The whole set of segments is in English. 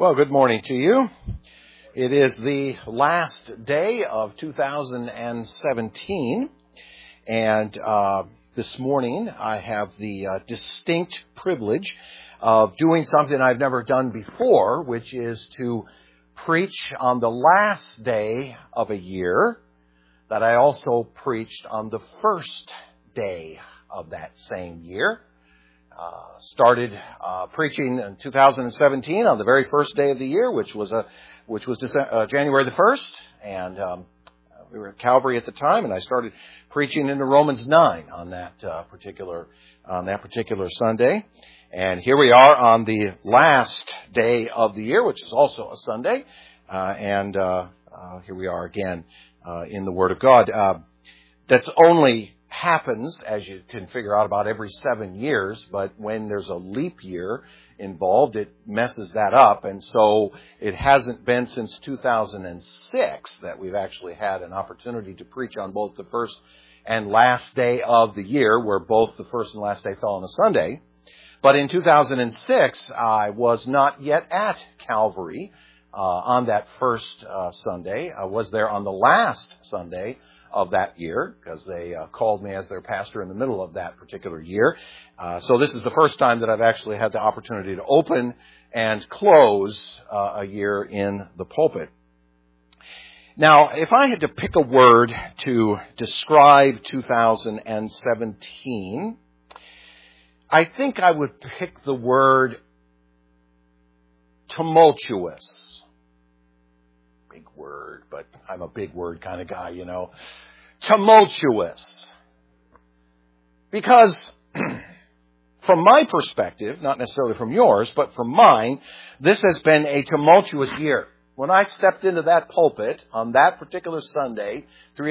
Well, good morning to you. It is the last day of 2017, and this morning I have the distinct privilege of doing something I've never done before, which is to preach on the last day of a year that I also preached on the first day of that same year. Started preaching in 2017 on the very first day of the year, which was January the 1st, and we were at Calvary at the time, and I started preaching into Romans 9 on that particular Sunday. And here we are on the last day of the year, which is also a Sunday, and here we are again in the Word of God. That's only happens, as you can figure out, about every 7 years, but when there's a leap year involved, it messes that up. And so it hasn't been since 2006 that we've actually had an opportunity to preach on both the first and last day of the year, where both the first and last day fell on a Sunday. But in 2006, I was not yet at Calvary on that first Sunday. I was there on the last Sunday of that year, because they called me as their pastor in the middle of that particular year. So this is the first time that I've actually had the opportunity to open and close a year in the pulpit. Now, if I had to pick a word to describe 2017, I think I would pick the word tumultuous. Big word, but I'm a big word kind of guy, you know. Tumultuous. Because from my perspective, not necessarily from yours, but from mine, this has been a tumultuous year. When I stepped into that pulpit on that particular Sunday,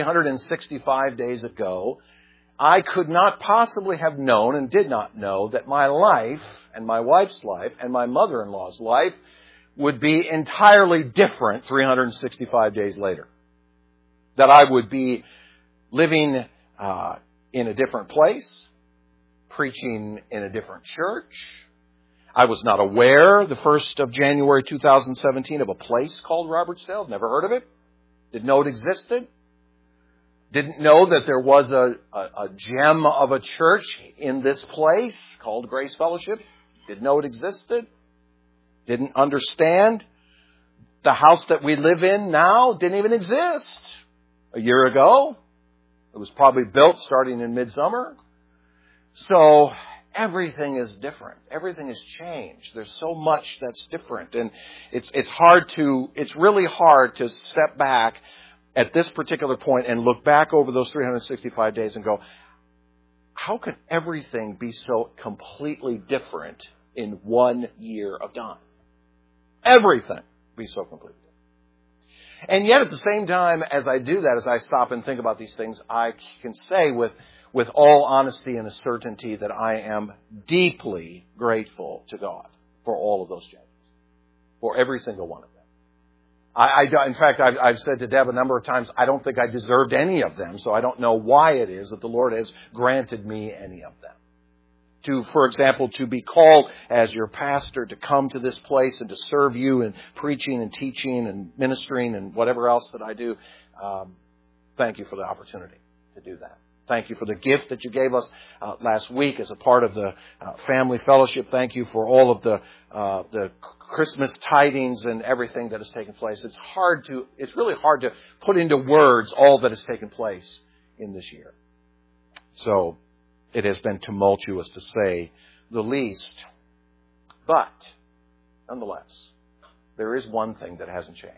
365 days ago, I could not possibly have known and did not know that my life and my wife's life and my mother-in-law's life would be entirely different 365 days later. That I would be living in a different place, preaching in a different church. I was not aware the 1st of January 2017 of a place called Robertsdale. Never heard of it. Didn't know it existed. Didn't know that there was a gem of a church in this place called Grace Fellowship. Didn't know it existed. Didn't understand the house that we live in now didn't even exist a year ago. It was probably built starting in midsummer. So everything is different. Everything has changed. There's so much that's different. And it's really hard to step back at this particular point and look back over those 365 days and go, how could everything be so completely different in 1 year of time? Everything be so completely different. And yet at the same time, as I do that, as I stop and think about these things, I can say with all honesty and a certainty that I am deeply grateful to God for all of those changes, for every single one of them. In fact, I've said to Deb a number of times, I don't think I deserved any of them, so I don't know why it is that the Lord has granted me any of them. For example, to be called as your pastor to come to this place and to serve you in preaching and teaching and ministering and whatever else that I do. Thank you for the opportunity to do that. Thank you for the gift that you gave us last week as a part of the family fellowship. Thank you for all of the Christmas tidings and everything that has taken place. It's really hard to put into words all that has taken place in this year. So it has been tumultuous, to say the least. But, nonetheless, there is one thing that hasn't changed.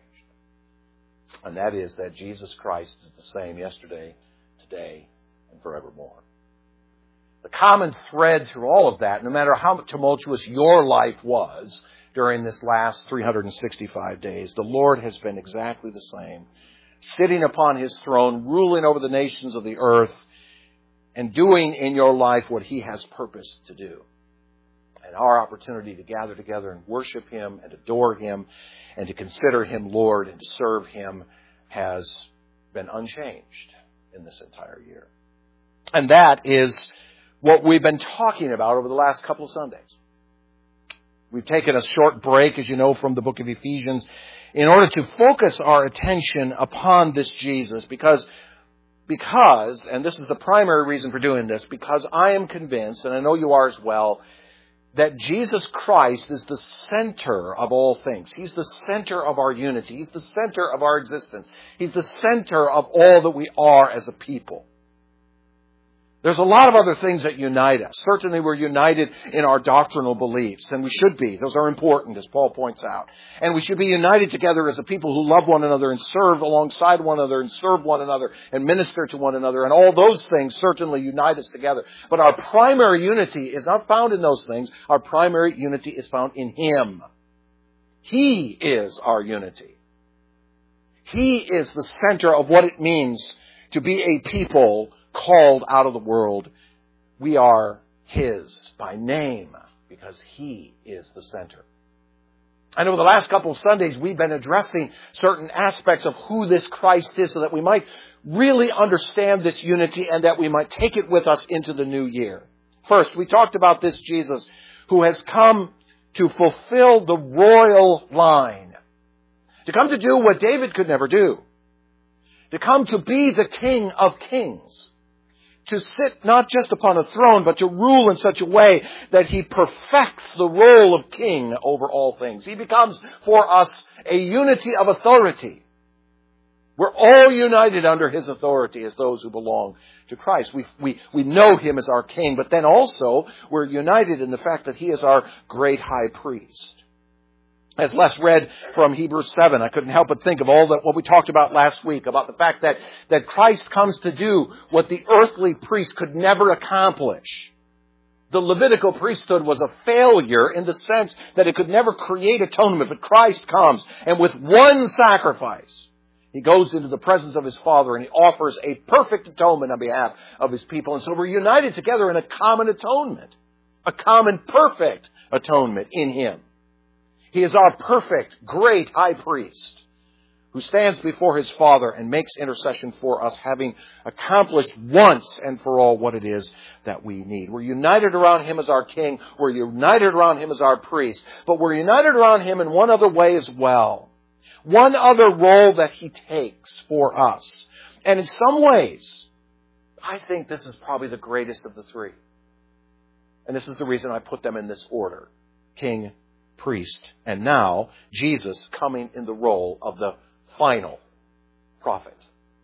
And that is that Jesus Christ is the same yesterday, today, and forevermore. The common thread through all of that, no matter how tumultuous your life was during this last 365 days, the Lord has been exactly the same, sitting upon His throne, ruling over the nations of the earth, and doing in your life what He has purposed to do. And our opportunity to gather together and worship Him and adore Him and to consider Him Lord and to serve Him has been unchanged in this entire year. And that is what we've been talking about over the last couple of Sundays. We've taken a short break, as you know, from the book of Ephesians in order to focus our attention upon this Jesus because, and this is the primary reason for doing this, because I am convinced, and I know you are as well, that Jesus Christ is the center of all things. He's the center of our unity. He's the center of our existence. He's the center of all that we are as a people. There's a lot of other things that unite us. Certainly we're united in our doctrinal beliefs, and we should be. Those are important, as Paul points out. And we should be united together as a people who love one another and serve alongside one another and serve one another and minister to one another. And all those things certainly unite us together. But our primary unity is not found in those things. Our primary unity is found in Him. He is our unity. He is the center of what it means to be a people called out of the world. We are His by name because He is the center. I know the last couple of Sundays we've been addressing certain aspects of who this Christ is so that we might really understand this unity and that we might take it with us into the new year. First, we talked about this Jesus who has come to fulfill the royal line, to come to do what David could never do, to come to be the King of Kings, to sit not just upon a throne, but to rule in such a way that He perfects the role of king over all things. He becomes for us a unity of authority. We're all united under His authority as those who belong to Christ. We know Him as our King, but then also we're united in the fact that He is our great high priest. As Les read from Hebrews 7, I couldn't help but think of what we talked about last week, about the fact that Christ comes to do what the earthly priest could never accomplish. The Levitical priesthood was a failure in the sense that it could never create atonement, but Christ comes, and with one sacrifice, He goes into the presence of His Father and He offers a perfect atonement on behalf of His people. And so we're united together in a common atonement, a common perfect atonement in Him. He is our perfect, great high priest who stands before His Father and makes intercession for us, having accomplished once and for all what it is that we need. We're united around Him as our King. We're united around Him as our priest. But we're united around Him in one other way as well. One other role that He takes for us. And in some ways, I think this is probably the greatest of the three. And this is the reason I put them in this order. King, priest, and now Jesus coming in the role of the final prophet.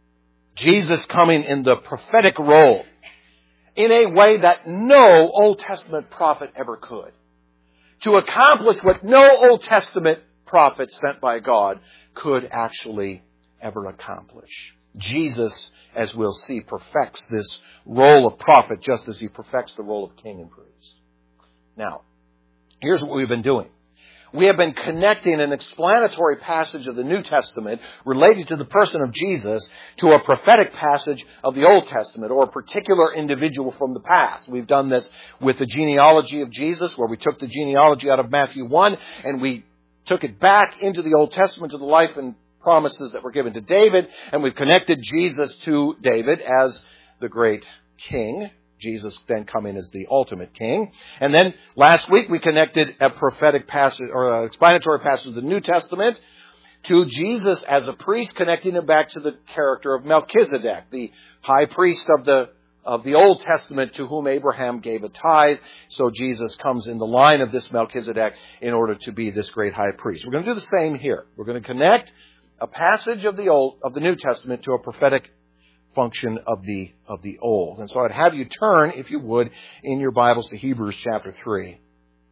Jesus coming in the prophetic role in a way that no Old Testament prophet ever could. To accomplish what no Old Testament prophet sent by God could actually ever accomplish. Jesus, as we'll see, perfects this role of prophet just as He perfects the role of king and priest. Now, here's what we've been doing. We have been connecting an explanatory passage of the New Testament related to the person of Jesus to a prophetic passage of the Old Testament or a particular individual from the past. We've done this with the genealogy of Jesus, where we took the genealogy out of Matthew 1 and we took it back into the Old Testament to the life and promises that were given to David, and we've connected Jesus to David as the great king. Jesus then coming as the ultimate king. And then last week we connected a prophetic passage or an explanatory passage of the New Testament to Jesus as a priest, connecting it back to the character of Melchizedek, the high priest of the Old Testament to whom Abraham gave a tithe. So Jesus comes in the line of this Melchizedek in order to be this great high priest. We're going to do the same here. We're going to connect a passage of the New Testament to a prophetic function of the Old. And so I'd have you turn, if you would, in your Bibles to Hebrews chapter 3.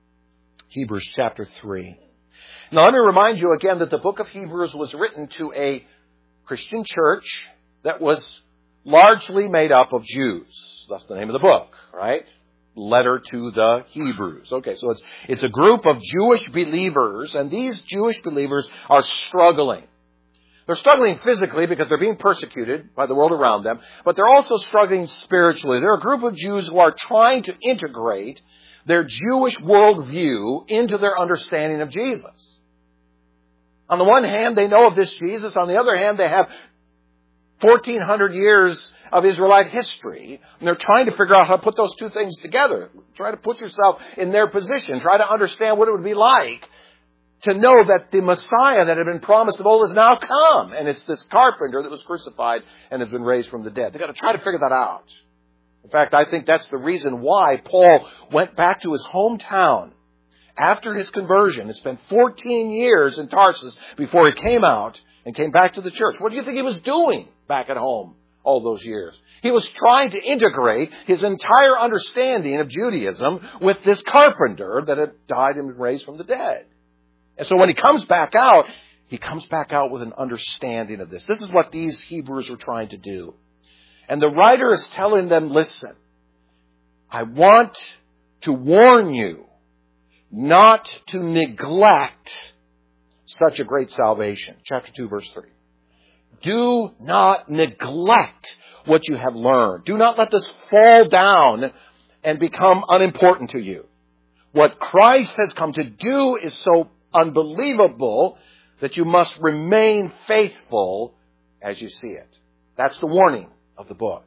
Hebrews chapter 3. Now let me remind you again that the book of Hebrews was written to a Christian church that was largely made up of Jews. That's the name of the book, right? Letter to the Hebrews. Okay, so it's a group of Jewish believers, and these Jewish believers are struggling. They're struggling physically because they're being persecuted by the world around them, but they're also struggling spiritually. They're a group of Jews who are trying to integrate their Jewish worldview into their understanding of Jesus. On the one hand, they know of this Jesus. On the other hand, they have 1,400 years of Israelite history, and they're trying to figure out how to put those two things together. Try to put yourself in their position. Try to understand what it would be like to know that the Messiah that had been promised of old has now come. And it's this carpenter that was crucified and has been raised from the dead. They've got to try to figure that out. In fact, I think that's the reason why Paul went back to his hometown after his conversion. It spent 14 years in Tarsus before he came out and came back to the church. What do you think he was doing back at home all those years? He was trying to integrate his entire understanding of Judaism with this carpenter that had died and been raised from the dead. And so when he comes back out with an understanding of this. This is what these Hebrews are trying to do. And the writer is telling them, listen, I want to warn you not to neglect such a great salvation. Chapter 2, verse 3. Do not neglect what you have learned. Do not let this fall down and become unimportant to you. What Christ has come to do is so unbelievable that you must remain faithful as you see it. That's the warning of the book.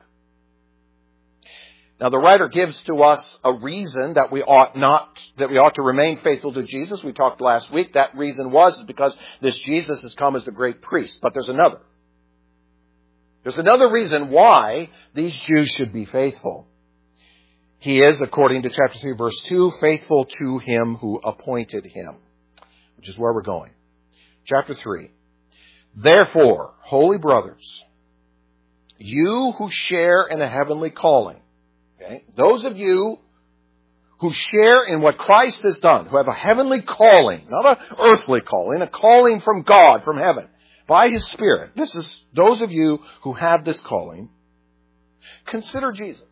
Now the writer gives to us a reason that we ought to remain faithful to Jesus. We talked last week. That reason was because this Jesus has come as the great priest. But there's another. There's another reason why these Jews should be faithful. He is, according to chapter 3, verse 2, faithful to him who appointed him, which is where we're going. Chapter 3. Therefore, holy brothers, you who share in a heavenly calling, okay, those of you who share in what Christ has done, who have a heavenly calling, not an earthly calling, a calling from God, from heaven, by His Spirit. This is those of you who have this calling. Consider Jesus.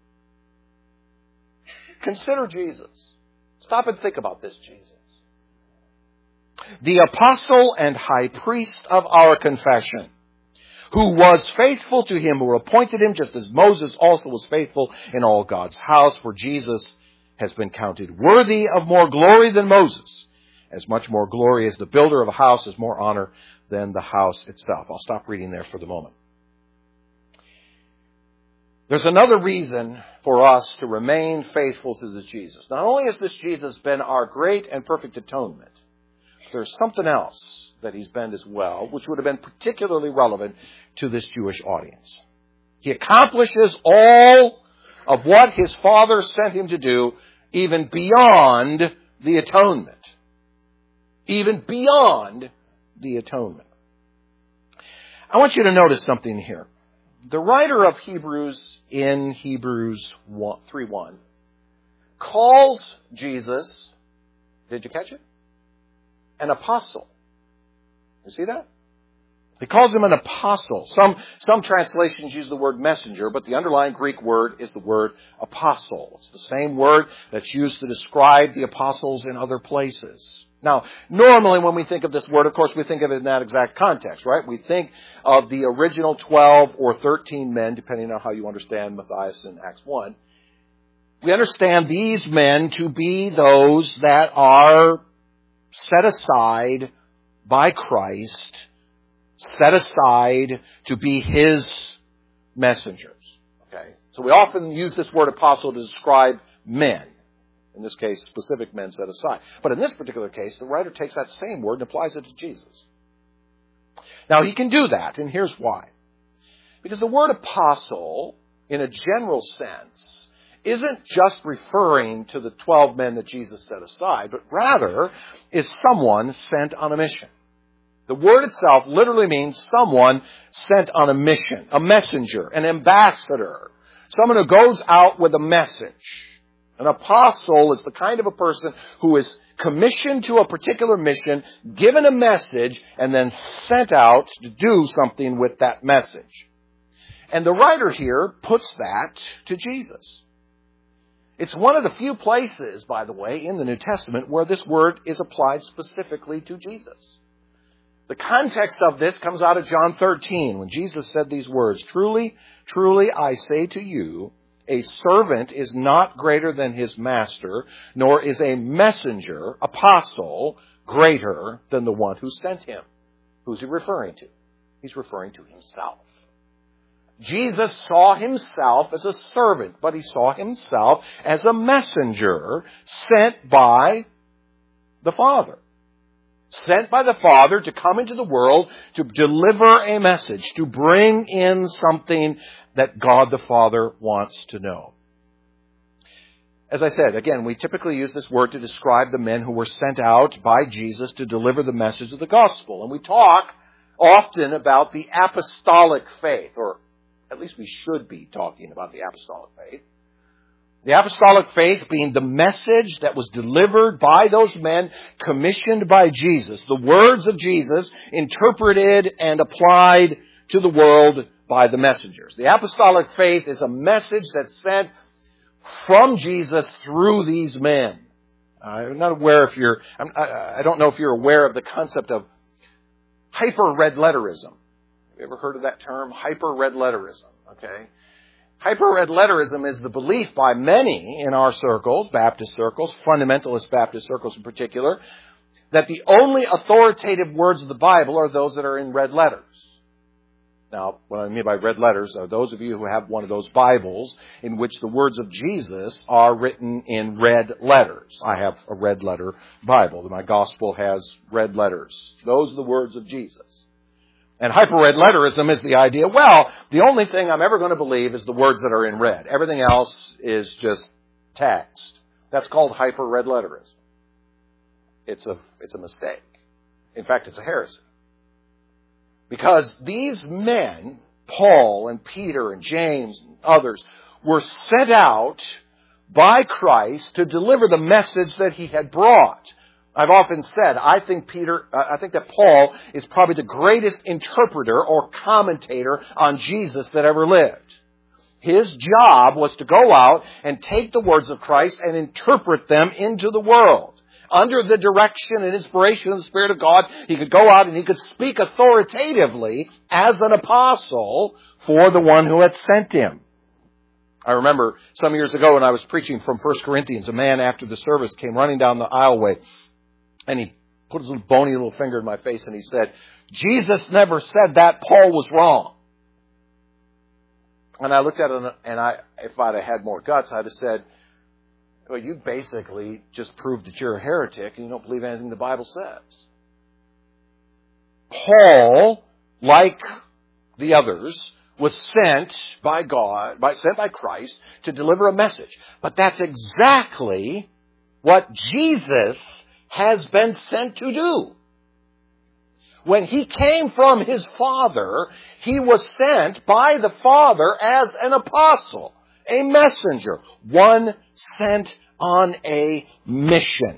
Consider Jesus. Stop and think about this Jesus. The apostle and high priest of our confession, who was faithful to him who appointed him, just as Moses also was faithful in all God's house. For Jesus has been counted worthy of more glory than Moses. As much more glory as the builder of a house has more honor than the house itself. I'll stop reading there for the moment. There's another reason for us to remain faithful to this Jesus. Not only has this Jesus been our great and perfect atonement, but there's something else that He's been as well, which would have been particularly relevant to this Jewish audience. He accomplishes all of what His Father sent Him to do, even beyond the atonement. Even beyond the atonement. I want you to notice something here. The writer of Hebrews in Hebrews 3:1 calls Jesus, did you catch it? An apostle. You see that? He calls him an apostle. Some translations use the word messenger, but the underlying Greek word is the word apostle. It's the same word that's used to describe the apostles in other places. Now, normally when we think of this word, of course, we think of it in that exact context, right? We think of the original 12 or 13 men, depending on how you understand Matthias in Acts 1. We understand these men to be those that are set aside by Christ, set aside to be His messengers. Okay? So we often use this word apostle to describe men. In this case, specific men set aside. But in this particular case, the writer takes that same word and applies it to Jesus. Now, he can do that, and here's why. Because the word apostle, in a general sense, isn't just referring to the 12 men that Jesus set aside, but rather is someone sent on a mission. The word itself literally means someone sent on a mission, a messenger, an ambassador, someone who goes out with a message. An apostle is the kind of a person who is commissioned to a particular mission, given a message, and then sent out to do something with that message. And the writer here puts that to Jesus. It's one of the few places, by the way, in the New Testament where this word is applied specifically to Jesus. The context of this comes out of John 13, when Jesus said these words, "Truly, truly, I say to you, a servant is not greater than his master, nor is a messenger, apostle, greater than the one who sent him." Who's he referring to? He's referring to himself. Jesus saw himself as a servant, but he saw himself as a messenger sent by the Father. Sent by the Father to come into the world to deliver a message, to bring in something that God the Father wants to know. As I said, again, we typically use this word to describe the men who were sent out by Jesus to deliver the message of the gospel. And we talk often about the apostolic faith, or at least we should be talking about the apostolic faith. The apostolic faith being the message that was delivered by those men commissioned by Jesus. The words of Jesus interpreted and applied to the world by the messengers. The apostolic faith is a message that's sent from Jesus through these men. I'm not aware if I don't know if you're aware of the concept of hyper-red letterism. Have you ever heard of that term? Hyper-red letterism. Okay. Hyper-red letterism is the belief by many in our circles, Baptist circles, fundamentalist Baptist circles in particular, that the only authoritative words of the Bible are those that are in red letters. Now, what I mean by red letters are those of you who have one of those Bibles in which the words of Jesus are written in red letters. I have a red letter Bible. My gospel has red letters. Those are the words of Jesus. And hyper-red letterism is the idea, well, the only thing I'm ever going to believe is the words that are in red. Everything else is just text. That's called hyper-red letterism. It's a mistake. In fact, it's a heresy. Because these men, Paul and Peter and James and others, were sent out by Christ to deliver the message that he had brought. I've often said, I think that Paul is probably the greatest interpreter or commentator on Jesus that ever lived. His job was to go out and take the words of Christ and interpret them into the world. Under the direction and inspiration of the Spirit of God, he could go out and he could speak authoritatively as an apostle for the one who had sent him. I remember some years ago when I was preaching from 1 Corinthians, a man after the service came running down the aisleway and he put his little bony little finger in my face and he said, Jesus never said that, Paul was wrong. And I looked at him and if I'd have had more guts, I'd have said, well, you basically just proved that you're a heretic and you don't believe anything the Bible says. Paul, like the others, was sent by Christ to deliver a message. But that's exactly what Jesus has been sent to do. When he came from his Father, he was sent by the Father as an apostle. A messenger, one sent on a mission.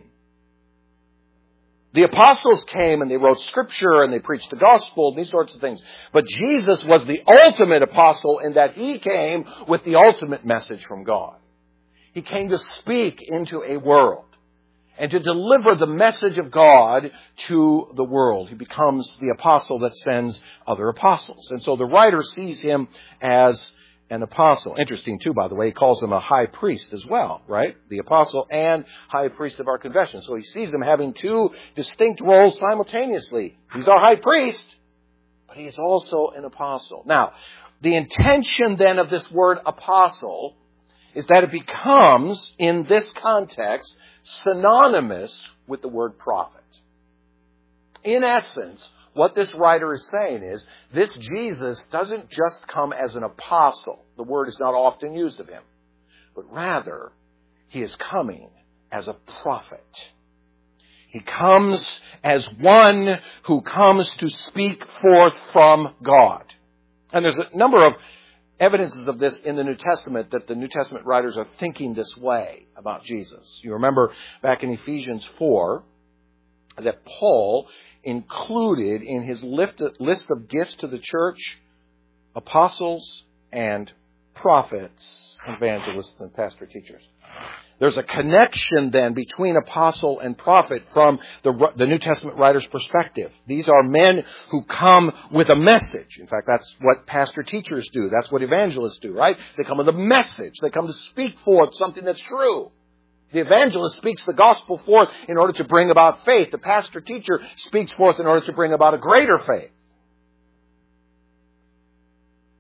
The apostles came and they wrote scripture and they preached the gospel and these sorts of things. But Jesus was the ultimate apostle in that he came with the ultimate message from God. He came to speak into a world and to deliver the message of God to the world. He becomes the apostle that sends other apostles. And so the writer sees him as an apostle. Interesting too, by the way, he calls him a high priest as well, right? The apostle and high priest of our confession. So he sees him having two distinct roles simultaneously. He's our high priest, but he's also an apostle. Now, the intention then of this word apostle is that it becomes, in this context, synonymous with the word prophet. In essence, what this writer is saying is, this Jesus doesn't just come as an apostle. The word is not often used of him. But rather, he is coming as a prophet. He comes as one who comes to speak forth from God. And there's a number of evidences of this in the New Testament that the New Testament writers are thinking this way about Jesus. You remember back in Ephesians 4 that Paul included in his list of gifts to the church apostles and prophets, evangelists and pastor teachers. There's a connection then between apostle and prophet from the New Testament writer's perspective. These are men who come with a message. In fact, that's what pastor teachers do. That's what evangelists do, right? They come with a message. They come to speak forth something that's true. The evangelist speaks the gospel forth in order to bring about faith. The pastor teacher speaks forth in order to bring about a greater faith.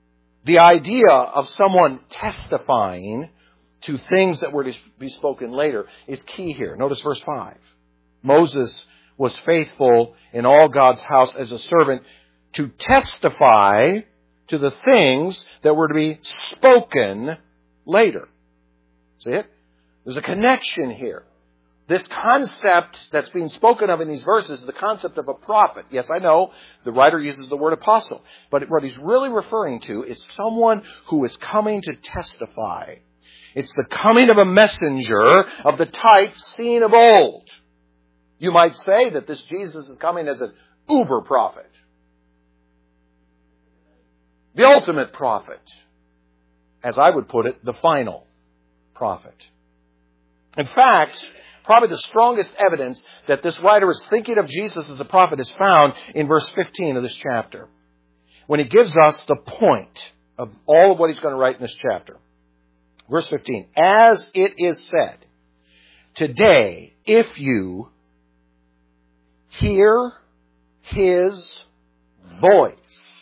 The idea of someone testifying to things that were to be spoken later is key here. Notice verse 5. Moses was faithful in all God's house as a servant to testify to the things that were to be spoken later. See it? There's a connection here. This concept that's being spoken of in these verses is the concept of a prophet. Yes, I know the writer uses the word apostle, but what he's really referring to is someone who is coming to testify. It's the coming of a messenger of the type seen of old. You might say that this Jesus is coming as an uber prophet. The ultimate prophet. As I would put it, the final prophet. In fact, probably the strongest evidence that this writer is thinking of Jesus as the prophet is found in verse 15 of this chapter, when he gives us the point of all of what he's going to write in this chapter. Verse 15, as it is said, today, if you hear his voice,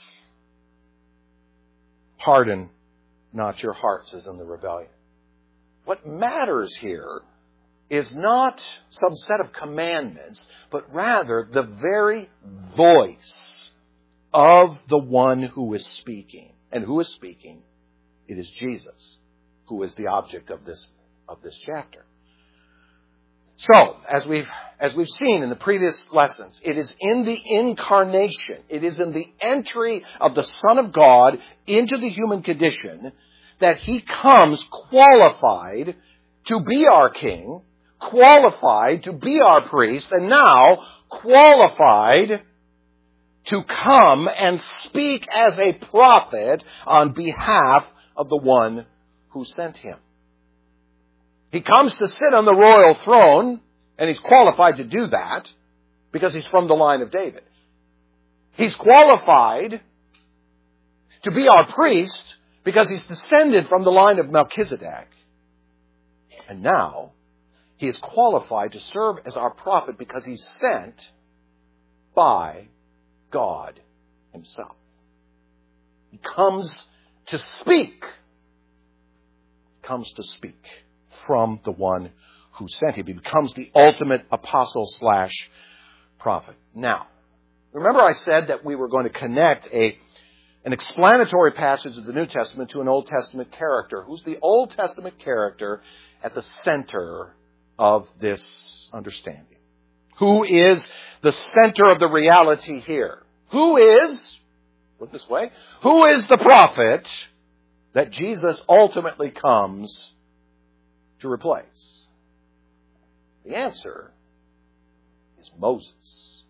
harden not your hearts as in the rebellion. What matters here is not some set of commandments, but rather the very voice of the one who is speaking. And who is speaking? It is Jesus, who is the object of this chapter. So, as we've seen in the previous lessons, it is in the incarnation, it is in the entry of the Son of God into the human condition that he comes qualified to be our king, qualified to be our priest, and now qualified to come and speak as a prophet on behalf of the one who sent him. He comes to sit on the royal throne, and he's qualified to do that because he's from the line of David. He's qualified to be our priest because he's descended from the line of Melchizedek. And now, he is qualified to serve as our prophet because he's sent by God himself. He comes to speak. Comes to speak from the one who sent him. He becomes the ultimate apostle / prophet. Now, remember I said that we were going to connect an explanatory passage of the New Testament to an Old Testament character. Who's the Old Testament character at the center of this understanding? Who is the center of the reality here? Who is, put it this way, who is the prophet that Jesus ultimately comes to replace? The answer is Moses.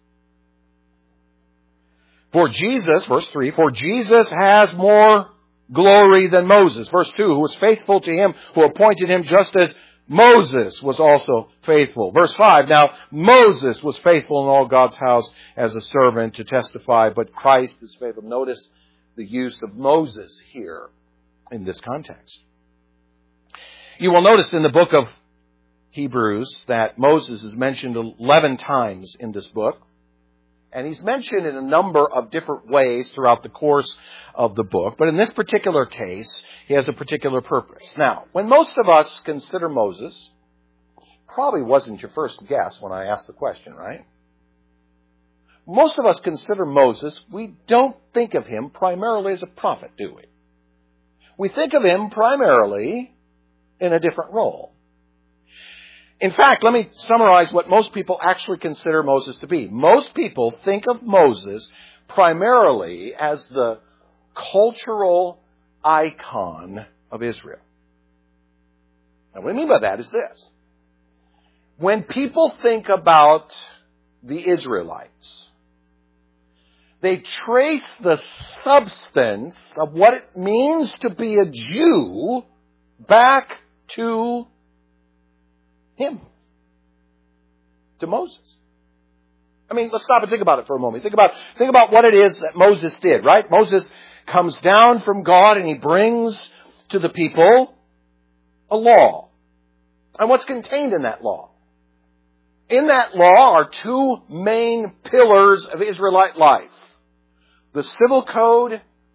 For Jesus, verse 3, for Jesus has more glory than Moses. Verse 2, who was faithful to him who appointed him just as Moses was also faithful. Verse 5, now Moses was faithful in all God's house as a servant to testify, but Christ is faithful. Notice the use of Moses here in this context. You will notice in the book of Hebrews that Moses is mentioned 11 times in this book. And he's mentioned in a number of different ways throughout the course of the book. But in this particular case, he has a particular purpose. Now, when most of us consider Moses, probably wasn't your first guess when I asked the question, right? Most of us consider Moses, we don't think of him primarily as a prophet, do we? We think of him primarily in a different role. In fact, let me summarize what most people actually consider Moses to be. Most people think of Moses primarily as the cultural icon of Israel. Now, what I mean by that is this. When people think about the Israelites, they trace the substance of what it means to be a Jew back to him, to Moses. I mean, let's stop and think about it for a moment. Think about what it is that Moses did, right? Moses comes down from God and he brings to the people a law. And what's contained in that law? In that law are two main pillars of Israelite life. The civil code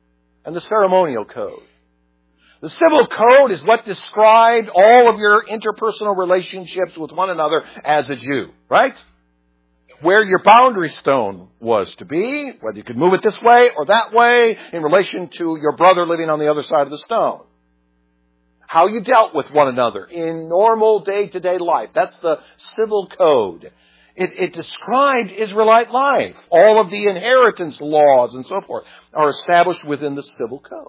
and the ceremonial code. The civil code is what described all of your interpersonal relationships with one another as a Jew, right? Where your boundary stone was to be, whether you could move it this way or that way in relation to your brother living on the other side of the stone. How you dealt with one another in normal day-to-day life. That's the civil code. It described Israelite life. All of the inheritance laws and so forth are established within the civil code.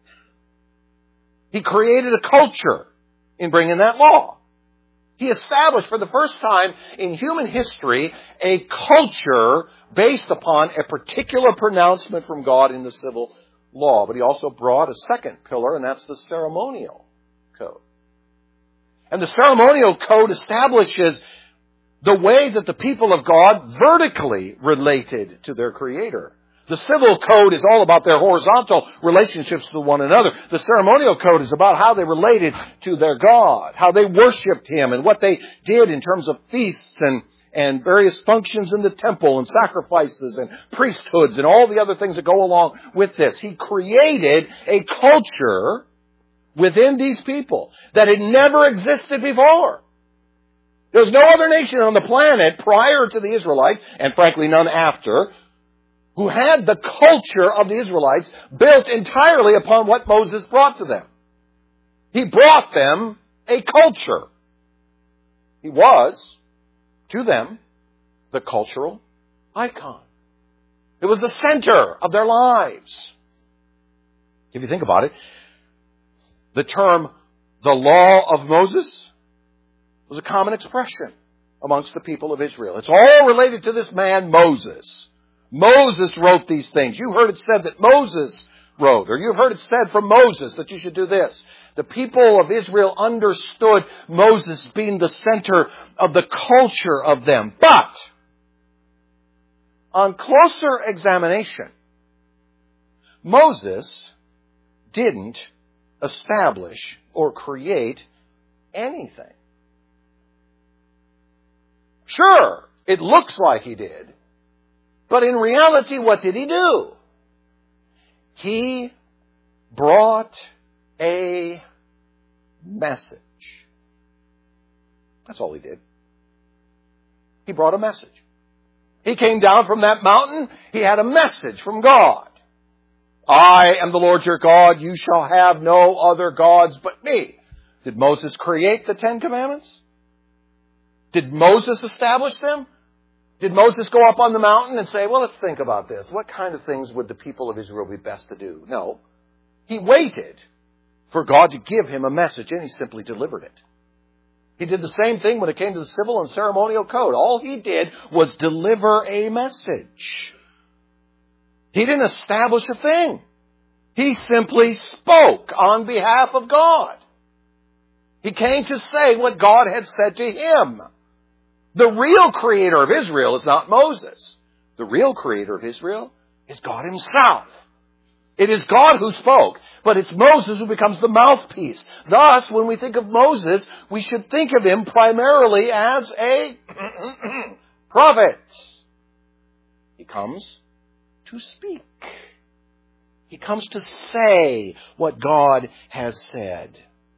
He created a culture in bringing that law. He established for the first time in human history a culture based upon a particular pronouncement from God in the civil law. But he also brought a second pillar, and that's the ceremonial code. And the ceremonial code establishes the way that the people of God vertically related to their Creator. The civil code is all about their horizontal relationships to one another. The ceremonial code is about how they related to their God, how they worshiped Him, and what they did in terms of feasts and various functions in the temple and sacrifices and priesthoods and all the other things that go along with this. He created a culture within these people that had never existed before. There's no other nation on the planet prior to the Israelites, and frankly none after, who had the culture of the Israelites built entirely upon what Moses brought to them. He brought them a culture. He was, to them, the cultural icon. It was the center of their lives. If you think about it, the term, the law of Moses, was a common expression amongst the people of Israel. It's all related to this man, Moses. Moses wrote these things. You heard it said that Moses wrote, or you've heard it said from Moses that you should do this. The people of Israel understood Moses being the center of the culture of them. But, on closer examination, Moses didn't establish or create anything. Sure, it looks like he did. But in reality, what did he do? He brought a message. That's all he did. He brought a message. He came down from that mountain. He had a message from God. I am the Lord your God. You shall have no other gods but me. Did Moses create the Ten Commandments? Did Moses establish them? Did Moses go up on the mountain and say, well, let's think about this. What kind of things would the people of Israel be best to do? No. He waited for God to give him a message, and he simply delivered it. He did the same thing when it came to the civil and ceremonial code. All he did was deliver a message. He didn't establish a thing. He simply spoke on behalf of God. He came to say what God had said to him. The real creator of Israel is not Moses. The real creator of Israel is God Himself. It is God who spoke, but it's Moses who becomes the mouthpiece. Thus, when we think of Moses, we should think of him primarily as a prophet. He comes to speak. He comes to say what God has said.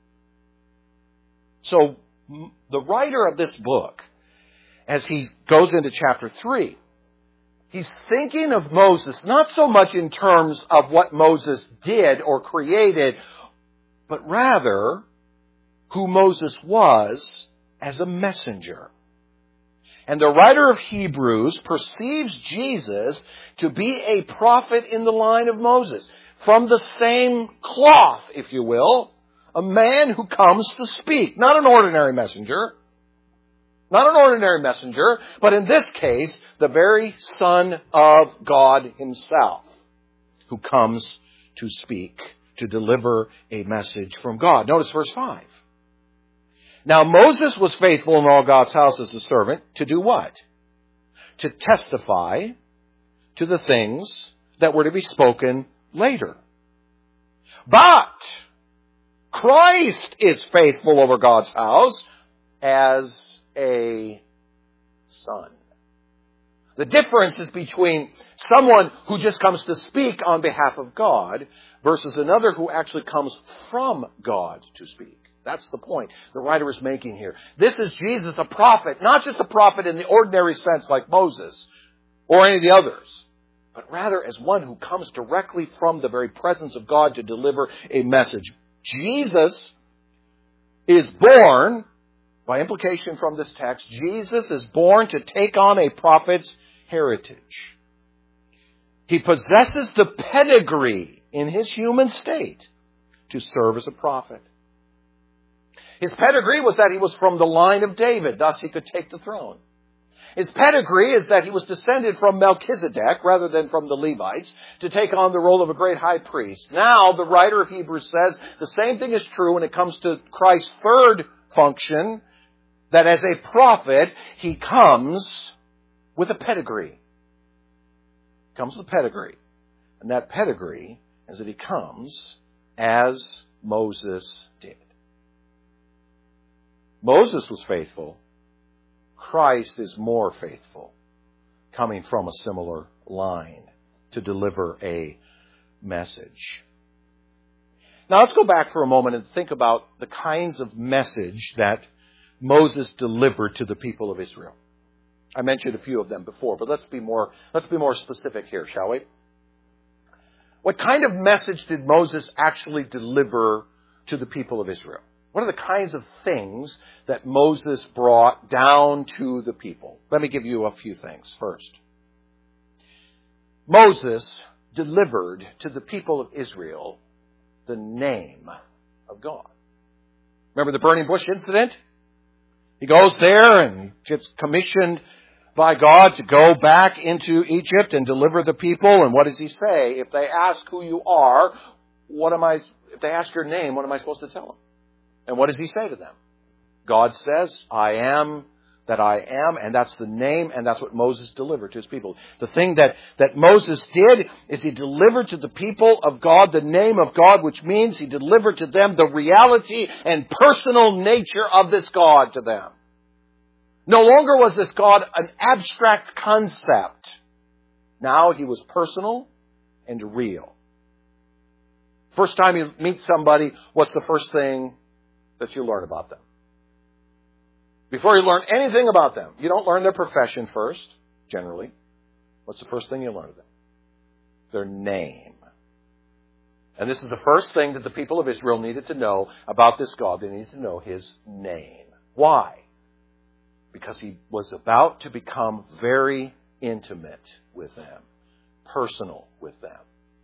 So, the writer of this book, as he goes into chapter 3, he's thinking of Moses not so much in terms of what Moses did or created, but rather who Moses was as a messenger. And the writer of Hebrews perceives Jesus to be a prophet in the line of Moses, from the same cloth, if you will, a man who comes to speak, not an ordinary messenger. Not an ordinary messenger, but in this case, the very Son of God Himself, who comes to speak, to deliver a message from God. Notice verse 5. Now Moses was faithful in all God's house as a servant to do what? To testify to the things that were to be spoken later. But Christ is faithful over God's house as a son. The difference is between someone who just comes to speak on behalf of God versus another who actually comes from God to speak. That's the point the writer is making here. This is Jesus, a prophet, not just a prophet in the ordinary sense like Moses or any of the others, but rather as one who comes directly from the very presence of God to deliver a message. Jesus is born, by implication from this text, Jesus is born to take on a prophet's heritage. He possesses the pedigree in his human state to serve as a prophet. His pedigree was that he was from the line of David, thus he could take the throne. His pedigree is that he was descended from Melchizedek rather than from the Levites to take on the role of a great high priest. Now, the writer of Hebrews says the same thing is true when it comes to Christ's third function, that as a prophet, he comes with a pedigree. He comes with a pedigree. And that pedigree is that he comes as Moses did. Moses was faithful. Christ is more faithful, coming from a similar line to deliver a message. Now let's go back for a moment and think about the kinds of message that Moses delivered to the people of Israel. I mentioned a few of them before, but let's be more specific here, shall we? What kind of message did Moses actually deliver to the people of Israel? What are the kinds of things that Moses brought down to the people? Let me give you a few things. First, Moses delivered to the people of Israel the name of God. Remember the burning bush incident? He goes there and gets commissioned by God to go back into Egypt and deliver the people. And what does he say? If they ask who you are, if they ask your name, what am I supposed to tell them? And what does he say to them? God says, I am that I am, and that's the name, and that's what Moses delivered to his people. The thing that Moses did is he delivered to the people of God the name of God, which means he delivered to them the reality and personal nature of this God to them. No longer was this God an abstract concept. Now he was personal and real. First time you meet somebody, what's the first thing that you learn about them? Before you learn anything about them, you don't learn their profession first, generally. What's the first thing you learn of them? Their name. And this is the first thing that the people of Israel needed to know about this God. They needed to know his name. Why? Because he was about to become very intimate with them, personal with them.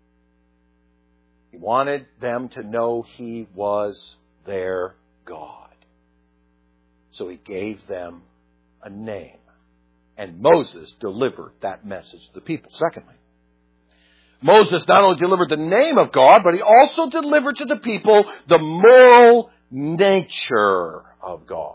He wanted them to know he was their God. So he gave them a name. And Moses delivered that message to the people. Secondly, Moses not only delivered the name of God, but he also delivered to the people the moral nature of God.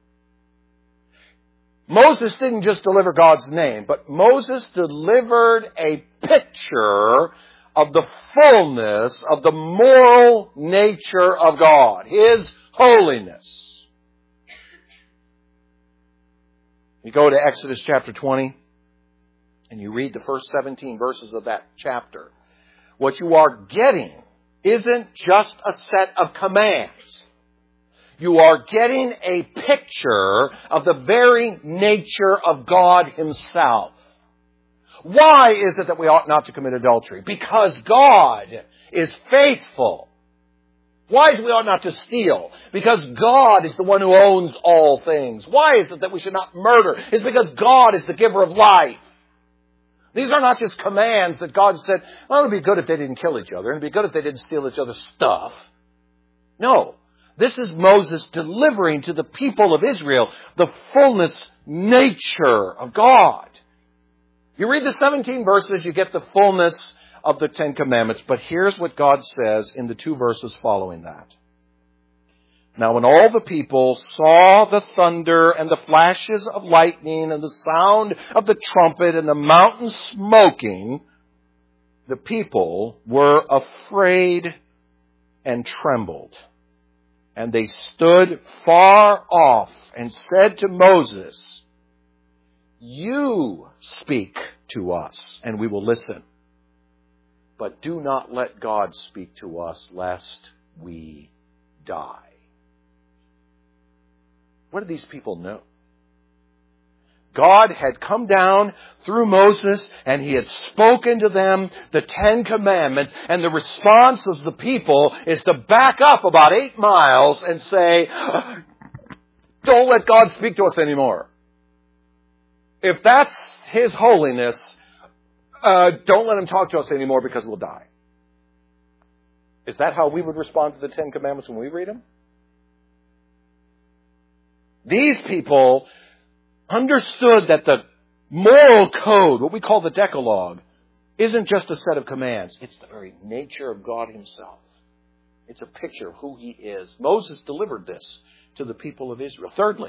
Moses didn't just deliver God's name, but Moses delivered a picture of the fullness of the moral nature of God, his holiness. You go to Exodus chapter 20, and you read the first 17 verses of that chapter. What you are getting isn't just a set of commands. You are getting a picture of the very nature of God himself. Why is it that we ought not to commit adultery? Because God is faithful. Why is it we ought not to steal? Because God is the one who owns all things. Why is it that we should not murder? It's because God is the giver of life. These are not just commands that God said, well, it would be good if they didn't kill each other, and it would be good if they didn't steal each other's stuff. No. This is Moses delivering to the people of Israel the fullness nature of God. You read the 17 verses, you get the fullness of the 10 Commandments. But here's what God says in the 2 verses following that. Now when all the people saw the thunder and the flashes of lightning and the sound of the trumpet and the mountain smoking, the people were afraid and trembled. And they stood far off and said to Moses, you speak to us, and we will listen. But do not let God speak to us, lest we die. What did these people know? God had come down through Moses and He had spoken to them the 10 Commandments, and the response of the people is to back up about 8 miles and say, don't let God speak to us anymore. If that's His holiness, don't let Him talk to us anymore because we'll die. Is that how we would respond to the 10 Commandments when we read them? These people understood that the moral code, what we call the Decalogue, isn't just a set of commands. It's the very nature of God Himself. It's a picture of who He is. Moses delivered this to the people of Israel. Thirdly,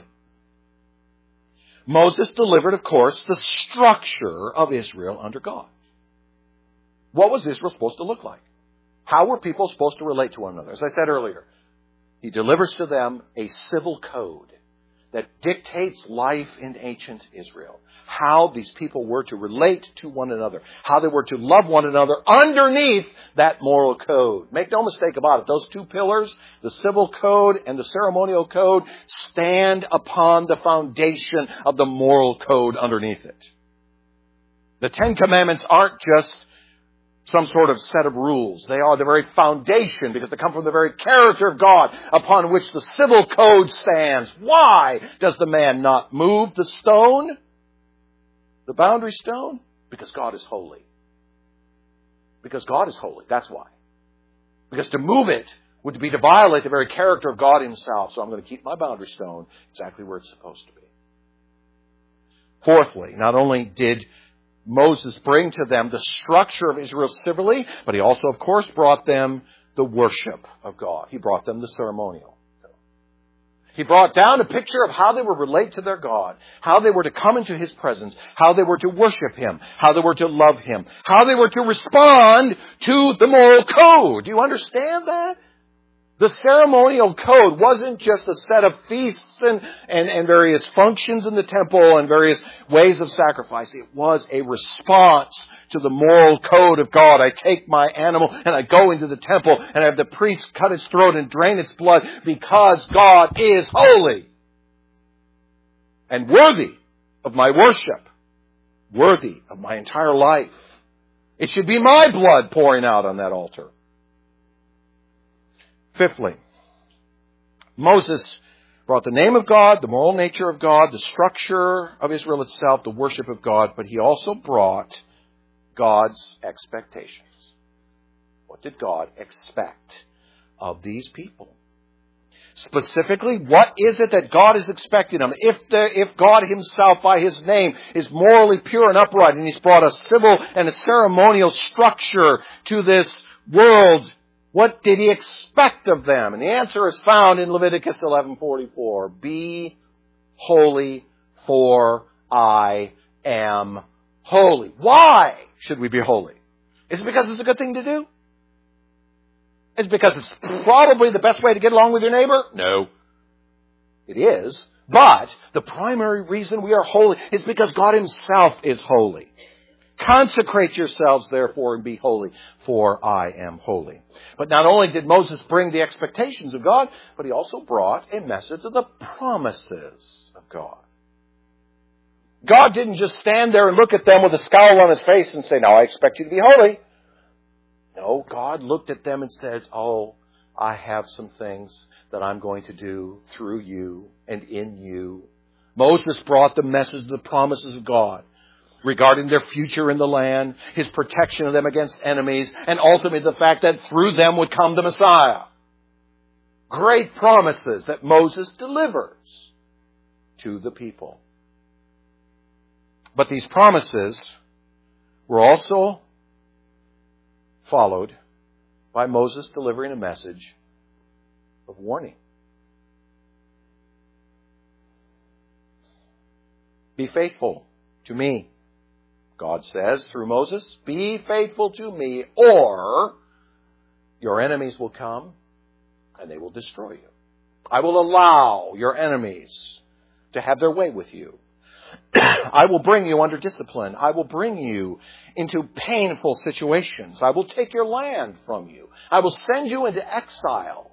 Moses delivered, of course, the structure of Israel under God. What was Israel supposed to look like? How were people supposed to relate to one another? As I said earlier, He delivers to them a civil code that dictates life in ancient Israel. How these people were to relate to one another. How they were to love one another underneath that moral code. Make no mistake about it. Those 2 pillars, the civil code and the ceremonial code, stand upon the foundation of the moral code underneath it. The 10 Commandments aren't just some sort of set of rules. They are the very foundation, because they come from the very character of God upon which the civil code stands. Why does the man not move the stone? The boundary stone? Because God is holy. Because God is holy. That's why. Because to move it would be to violate the very character of God Himself. So I'm going to keep my boundary stone exactly where it's supposed to be. Fourthly, not only did Moses bring to them the structure of Israel civilly, but he also, of course, brought them the worship of God. He brought them the ceremonial. He brought down a picture of how they were to relate to their God, how they were to come into His presence, how they were to worship Him, how they were to love Him, how they were to respond to the moral code. Do you understand that? The ceremonial code wasn't just a set of feasts and various functions in the temple and various ways of sacrifice. It was a response to the moral code of God. I take my animal and I go into the temple and I have the priest cut its throat and drain its blood because God is holy and worthy of my worship, worthy of my entire life. It should be my blood pouring out on that altar. Fifthly, Moses brought the name of God, the moral nature of God, the structure of Israel itself, the worship of God, but he also brought God's expectations. What did God expect of these people? Specifically, what is it that God is expecting of them? If God Himself, by His name, is morally pure and upright, and He's brought a civil and a ceremonial structure to this world, what did He expect of them? And the answer is found in Leviticus 11:44. Be holy, for I am holy. Why should we be holy? Is it because it's a good thing to do? Is it because it's probably the best way to get along with your neighbor? No. It is. But the primary reason we are holy is because God Himself is holy. Consecrate yourselves, therefore, and be holy, for I am holy. But not only did Moses bring the expectations of God, but he also brought a message of the promises of God. God didn't just stand there and look at them with a scowl on His face and say, "Now I expect you to be holy." No, God looked at them and says, "Oh, I have some things that I'm going to do through you and in you." Moses brought the message of the promises of God regarding their future in the land, His protection of them against enemies, and ultimately the fact that through them would come the Messiah. Great promises that Moses delivers to the people. But these promises were also followed by Moses delivering a message of warning. Be faithful to me, God says through Moses. Be faithful to me, or your enemies will come and they will destroy you. I will allow your enemies to have their way with you. I will bring you under discipline. I will bring you into painful situations. I will take your land from you. I will send you into exile.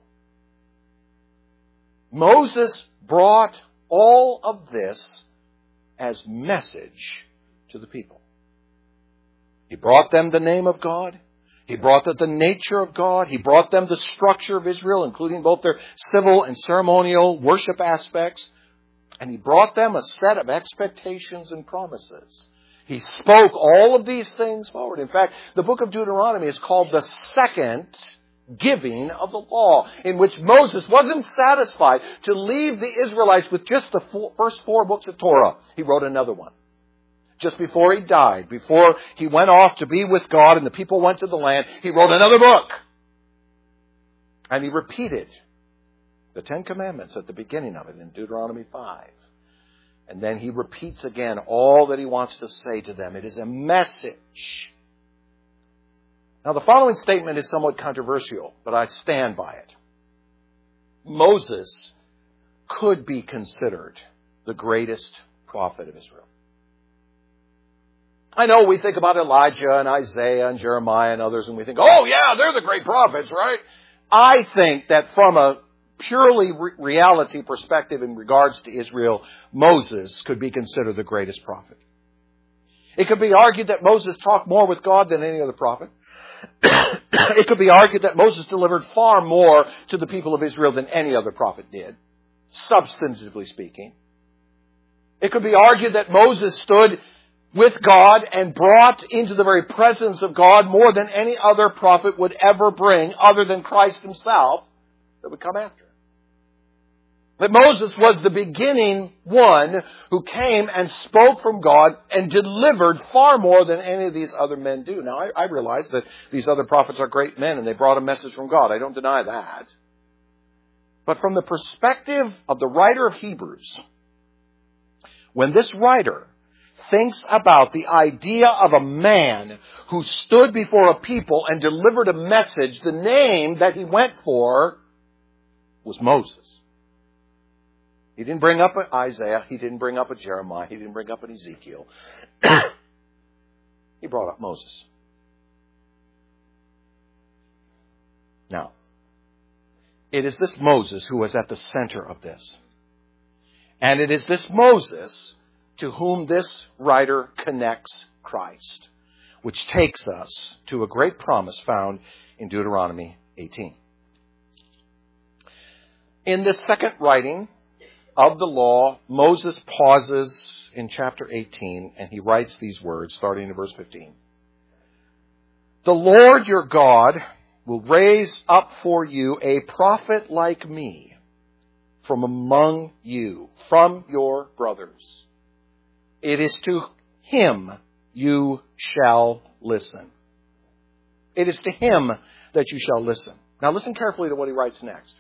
Moses brought all of this as message to the people. He brought them the name of God. He brought them the nature of God. He brought them the structure of Israel, including both their civil and ceremonial worship aspects. And he brought them a set of expectations and promises. He spoke all of these things forward. In fact, the book of Deuteronomy is called the second giving of the law, in which Moses wasn't satisfied to leave the Israelites with just the first 4 books of Torah. He wrote another one. Just before he died, before he went off to be with God and the people went to the land, he wrote another book. And he repeated the 10 Commandments at the beginning of it in Deuteronomy 5. And then he repeats again all that he wants to say to them. It is a message. Now, the following statement is somewhat controversial, but I stand by it. Moses could be considered the greatest prophet of Israel. I know we think about Elijah and Isaiah and Jeremiah and others, and we think, oh yeah, they're the great prophets, right? I think that from a purely reality perspective in regards to Israel, Moses could be considered the greatest prophet. It could be argued that Moses talked more with God than any other prophet. It could be argued that Moses delivered far more to the people of Israel than any other prophet did, substantively speaking. It could be argued that Moses stood with God and brought into the very presence of God more than any other prophet would ever bring, other than Christ himself, that would come after. That Moses was the beginning one who came and spoke from God and delivered far more than any of these other men do. Now, I realize that these other prophets are great men and they brought a message from God. I don't deny that. But from the perspective of the writer of Hebrews, when this writer thinks about the idea of a man who stood before a people and delivered a message, the name that he went for was Moses. He didn't bring up Isaiah. He didn't bring up a Jeremiah. He didn't bring up an Ezekiel. He brought up Moses. Now, it is this Moses who was at the center of this. And it is this Moses to whom this writer connects Christ, which takes us to a great promise found in Deuteronomy 18. In this second writing of the law, Moses pauses in chapter 18 and he writes these words starting in verse 15. The Lord your God will raise up for you a prophet like me from among you, from your brothers. It is to him you shall listen. It is to him that you shall listen. Now listen carefully to what he writes next.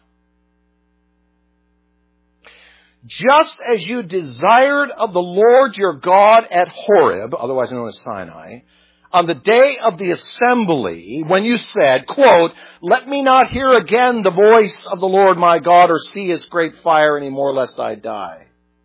Just as you desired of the Lord your God at Horeb, otherwise known as Sinai, on the day of the assembly, when you said, quote, let me not hear again the voice of the Lord my God or see his great fire any more lest I die.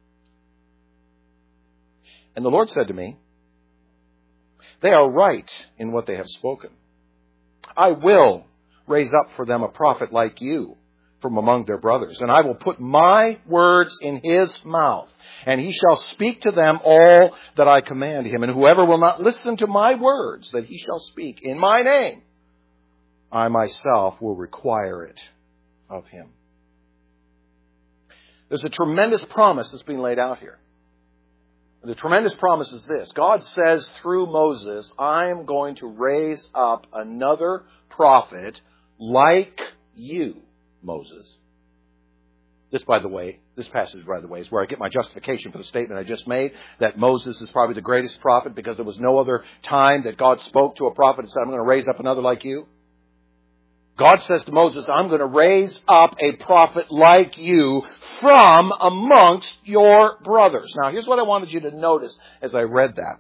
And the Lord said to me, they are right in what they have spoken. I will raise up for them a prophet like you from among their brothers, and I will put my words in his mouth, and he shall speak to them all that I command him. And whoever will not listen to my words that he shall speak in my name, I myself will require it of him. There's a tremendous promise that's being laid out here. The tremendous promise is this. God says through Moses, I am going to raise up another prophet like you, Moses. This passage, by the way, is where I get my justification for the statement I just made, that Moses is probably the greatest prophet because there was no other time that God spoke to a prophet and said, I'm going to raise up another like you. God says to Moses, I'm going to raise up a prophet like you from amongst your brothers. Now, here's what I wanted you to notice as I read that.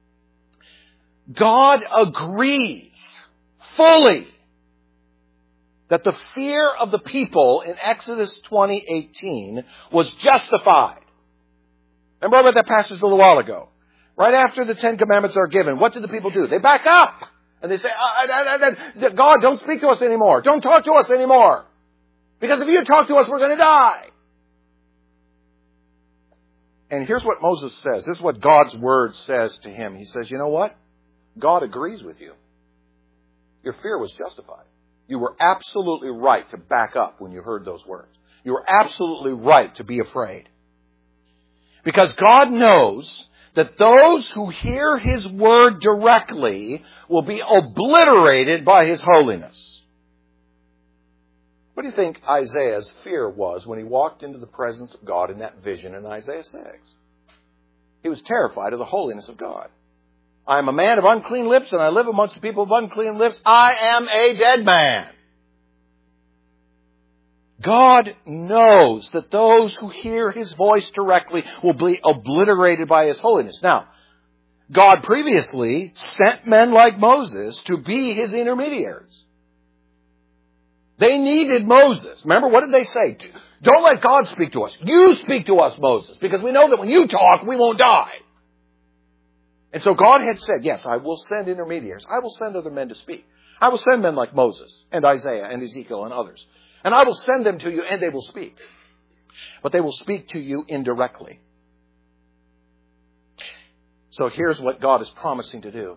God agrees fully that the fear of the people in Exodus 20:18 was justified. Remember I read that passage a little while ago. Right after the Ten Commandments are given, what did the people do? They back up. And they say, God, don't speak to us anymore. Don't talk to us anymore. Because if you talk to us, we're going to die. And here's what Moses says. This is what God's word says to him. He says, you know what? God agrees with you. Your fear was justified. You were absolutely right to back up when you heard those words. You were absolutely right to be afraid. Because God knows that those who hear His word directly will be obliterated by His holiness. What do you think Isaiah's fear was when he walked into the presence of God in that vision in Isaiah 6? He was terrified of the holiness of God. I am a man of unclean lips, and I live amongst the people of unclean lips. I am a dead man. God knows that those who hear His voice directly will be obliterated by His holiness. Now, God previously sent men like Moses to be His intermediaries. They needed Moses. Remember, what did they say? Don't let God speak to us. You speak to us, Moses, because we know that when you talk, we won't die. And so God had said, yes, I will send intermediaries. I will send other men to speak. I will send men like Moses and Isaiah and Ezekiel and others. And I will send them to you and they will speak. But they will speak to you indirectly. So here's what God is promising to do.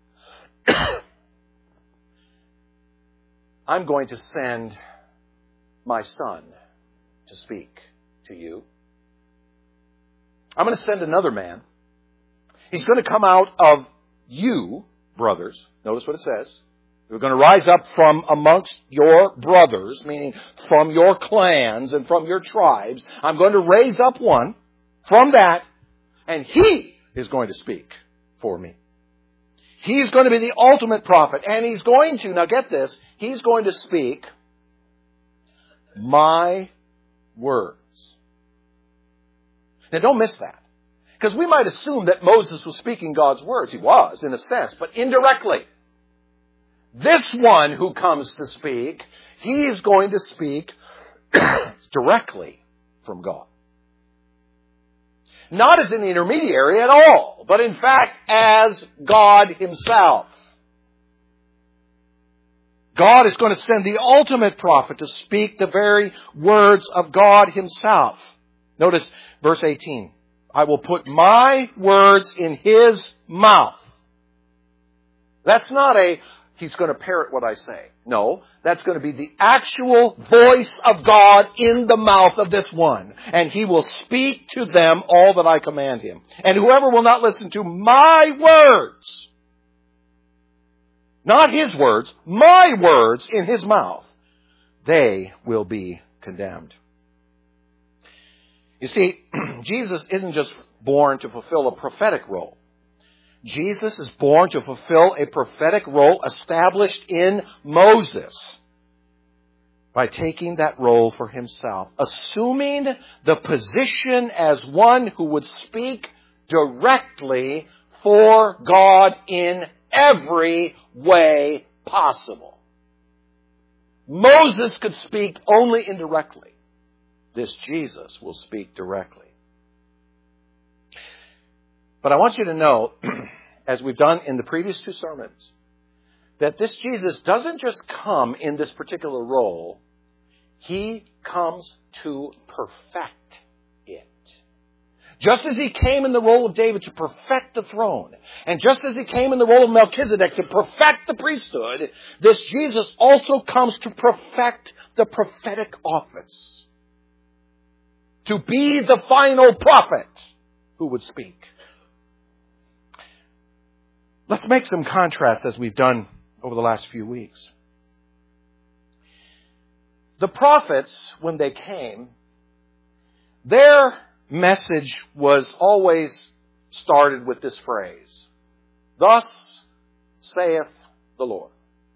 I'm going to send my son to speak to you. I'm going to send another man. He's going to come out of you, brothers. Notice what it says. You're going to rise up from amongst your brothers, meaning from your clans and from your tribes. I'm going to raise up one from that, and he is going to speak for me. He's going to be the ultimate prophet, and he's going to, now get this, he's going to speak my words. Now don't miss that. Because we might assume that Moses was speaking God's words. He was, in a sense, but indirectly. This one who comes to speak, he is going to speak directly from God. Not as an intermediary at all, but in fact as God Himself. God is going to send the ultimate prophet to speak the very words of God Himself. Notice verse 18. I will put my words in His mouth. That's not He's going to parrot what I say. No, that's going to be the actual voice of God in the mouth of this one. And He will speak to them all that I command Him. And whoever will not listen to my words, not His words, my words in His mouth, they will be condemned. You see, Jesus isn't just born to fulfill a prophetic role. Jesus is born to fulfill a prophetic role established in Moses by taking that role for Himself, assuming the position as one who would speak directly for God in every way possible. Moses could speak only indirectly. This Jesus will speak directly. But I want you to know, as we've done in the previous two sermons, that this Jesus doesn't just come in this particular role. He comes to perfect it. Just as He came in the role of David to perfect the throne, and just as He came in the role of Melchizedek to perfect the priesthood, this Jesus also comes to perfect the prophetic office. To be the final prophet who would speak. Let's make some contrast as we've done over the last few weeks. The prophets, when they came, their message was always started with this phrase, "Thus saith the Lord."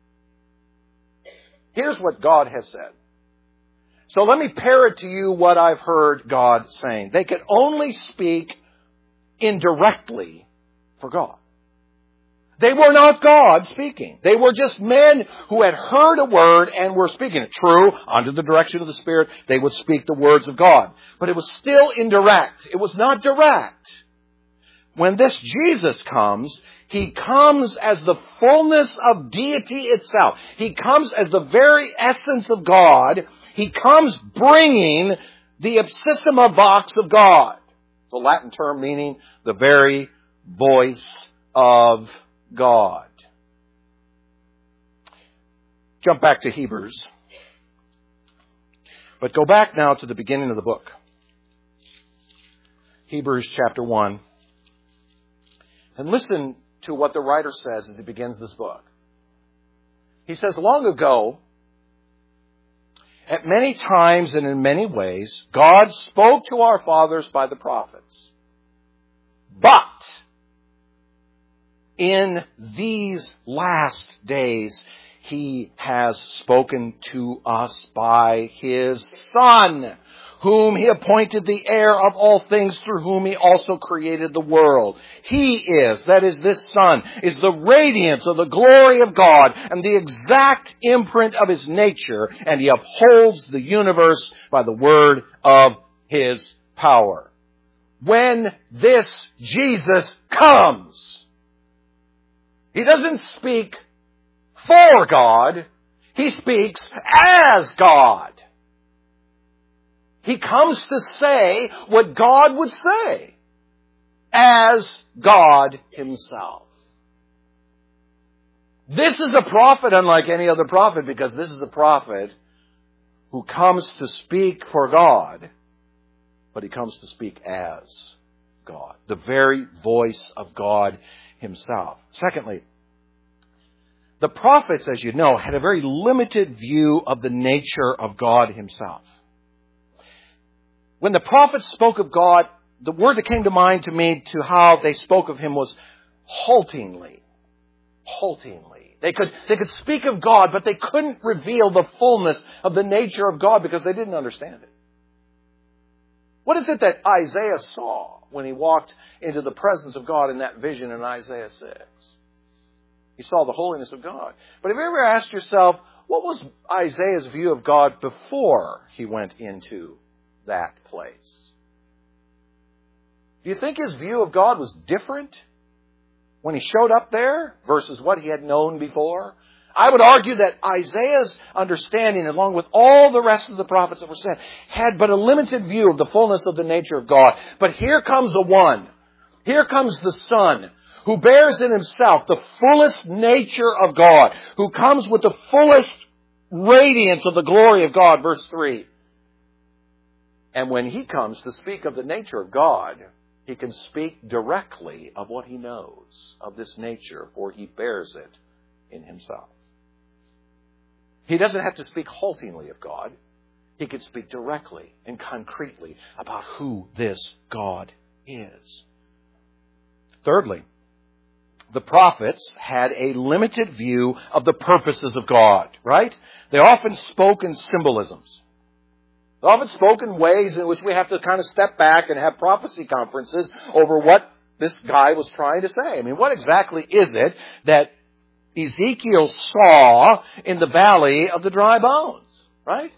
Here's what God has said. So let me parrot to you what I've heard God saying. They could only speak indirectly for God. They were not God speaking. They were just men who had heard a word and were speaking it. True, under the direction of the Spirit, they would speak the words of God. But it was still indirect. It was not direct. When this Jesus comes, He comes as the fullness of deity itself. He comes as the very essence of God. He comes bringing the ipsissima vox of God. The Latin term meaning the very voice of God. Jump back to Hebrews. But go back now to the beginning of the book. Hebrews chapter 1. And listen to what the writer says as he begins this book. He says, long ago, at many times and in many ways, God spoke to our fathers by the prophets. But in these last days, He has spoken to us by His Son, whom He appointed the heir of all things, through whom He also created the world. He is, that is, this Son, is the radiance of the glory of God and the exact imprint of His nature, and He upholds the universe by the word of His power. When this Jesus comes, He doesn't speak for God. He speaks as God. He comes to say what God would say as God Himself. This is a prophet unlike any other prophet, because this is a prophet who comes to speak for God, but He comes to speak as God. The very voice of God Himself. Secondly, the prophets, as you know, had a very limited view of the nature of God Himself. When the prophets spoke of God, the word that came to mind to me to how they spoke of Him was haltingly. Haltingly. They could speak of God, but they couldn't reveal the fullness of the nature of God because they didn't understand it. What is it that Isaiah saw when he walked into the presence of God in that vision in Isaiah 6? He saw the holiness of God. But have you ever asked yourself, what was Isaiah's view of God before he went into that place? Do you think his view of God was different when he showed up there versus what he had known before? I would argue that Isaiah's understanding, along with all the rest of the prophets that were sent, had but a limited view of the fullness of the nature of God. But here comes the one. Here comes the Son, who bears in Himself the fullest nature of God, who comes with the fullest radiance of the glory of God, verse 3. And when He comes to speak of the nature of God, He can speak directly of what He knows of this nature, for He bears it in Himself. He doesn't have to speak haltingly of God. He can speak directly and concretely about who this God is. Thirdly, the prophets had a limited view of the purposes of God, right? They often spoke in symbolisms. They often spoke in ways in which we have to kind of step back and have prophecy conferences over what this guy was trying to say. I mean, what exactly is it that Ezekiel saw in the valley of the dry bones, right?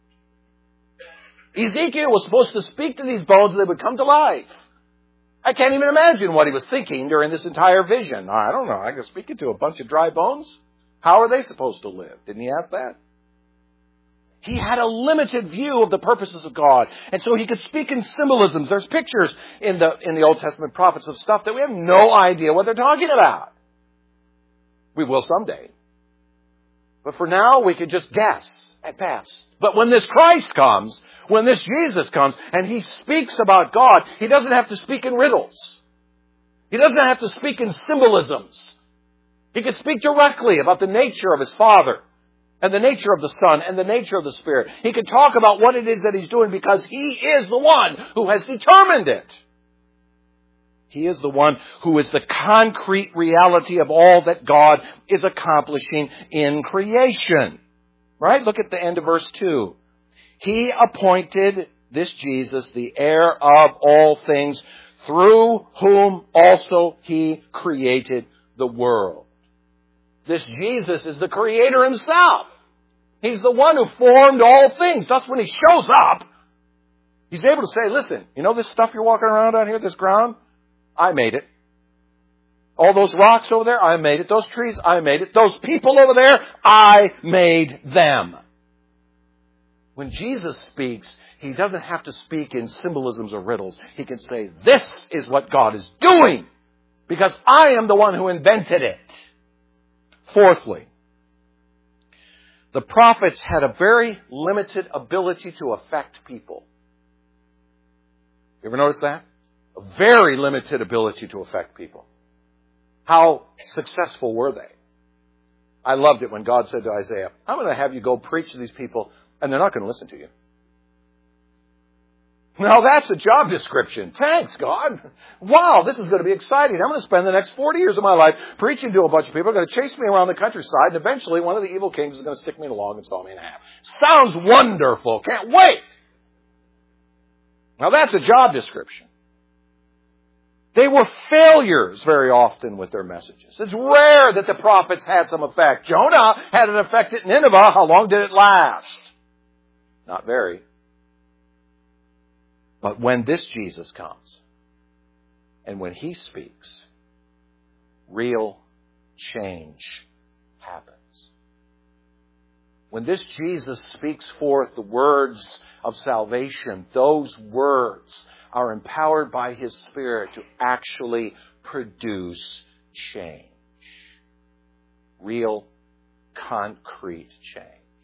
Ezekiel was supposed to speak to these bones and they would come to life. I can't even imagine what he was thinking during this entire vision. I don't know. I can speak to a bunch of dry bones. How are they supposed to live? Didn't he ask that? He had a limited view of the purposes of God. And so he could speak in symbolisms. There's pictures in the Old Testament prophets of stuff that we have no idea what they're talking about. We will someday. But for now, we could just guess at best. But when this Christ comes, when this Jesus comes, and He speaks about God, He doesn't have to speak in riddles. He doesn't have to speak in symbolisms. He can speak directly about the nature of His Father, and the nature of the Son, and the nature of the Spirit. He can talk about what it is that He's doing because He is the one who has determined it. He is the one who is the concrete reality of all that God is accomplishing in creation. Right? Look at the end of verse 2. He appointed this Jesus the heir of all things, through whom also He created the world. This Jesus is the Creator Himself. He's the one who formed all things. Thus, when He shows up, He's able to say, listen, you know this stuff you're walking around on here, this ground? I made it. All those rocks over there, I made it. Those trees, I made it. Those people over there, I made them. When Jesus speaks, He doesn't have to speak in symbolisms or riddles. He can say, this is what God is doing, because I am the one who invented it. Fourthly, the prophets had a very limited ability to affect people. You ever notice that? A very limited ability to affect people. How successful were they? I loved it when God said to Isaiah, I'm going to have you go preach to these people, and they're not going to listen to you. Now that's a job description. Thanks, God. Wow, this is going to be exciting. I'm going to spend the next 40 years of my life preaching to a bunch of people. They're going to chase me around the countryside, and eventually one of the evil kings is going to stick me in a log and saw me in half. Sounds wonderful. Can't wait. Now that's a job description. They were failures very often with their messages. It's rare that the prophets had some effect. Jonah had an effect at Nineveh. How long did it last? Not very. But when this Jesus comes, and when He speaks, real change happens. When this Jesus speaks forth the words of salvation, those words are empowered by His Spirit to actually produce change. Real, concrete change.